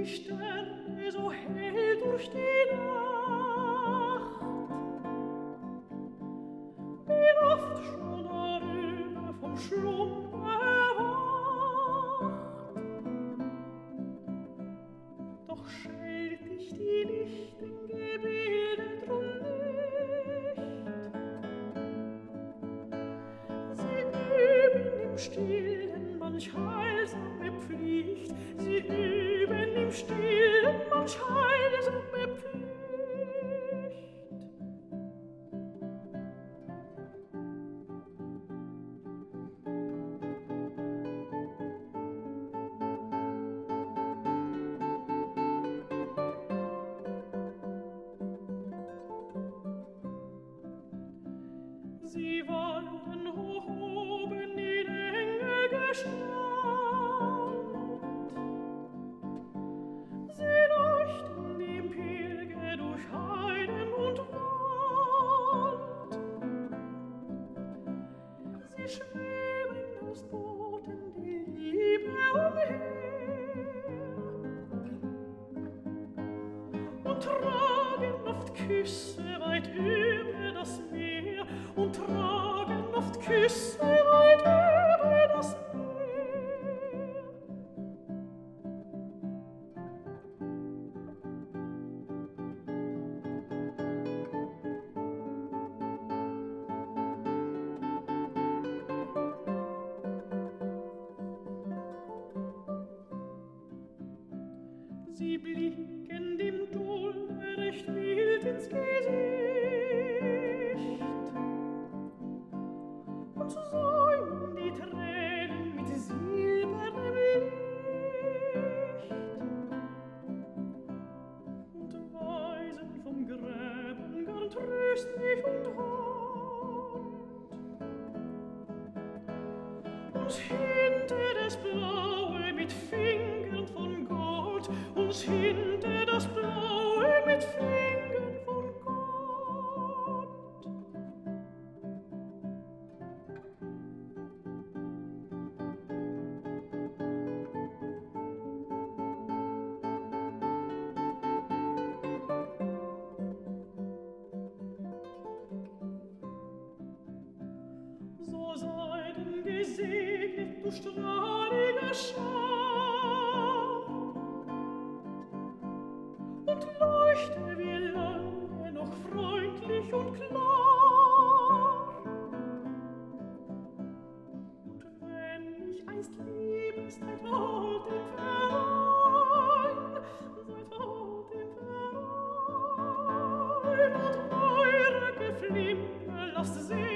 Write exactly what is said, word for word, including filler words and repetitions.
Sterne so hell durch die Nacht. Bin oft schon darüber vom Schlummer erwacht. Doch schält dich die lichten Gebilde drum nicht. Sie üben im Stillen manch heilsame Pflicht. Sie üben im Stillen manch heilsame Pflicht. Sie wandeln hoch oben in enge Gestalt. Sie leuchten dem Pilger durch Heiden und Wald. Sie schweben als Boten die Liebe umher und tragen oft Küsse weit über das Meer und tragen oft Küsse weit über das Meer. Sie blicken dem Dulde recht mild ins Gesicht und säumen die Tränen mit silbernem Licht und weisen vom Gräben gar tröstlich und hold uns hinter das Blaue mit Fingern von Gold, uns hinter das Blaue mit Fingern von Gold. So sei denn gesegnet, du strahliger Schar, und leuchte wie lange noch freundlich und klar. Und wenn ich einst liebes seit all dem Verein, seit all dem Verein und eure Geflimme lasst sehen,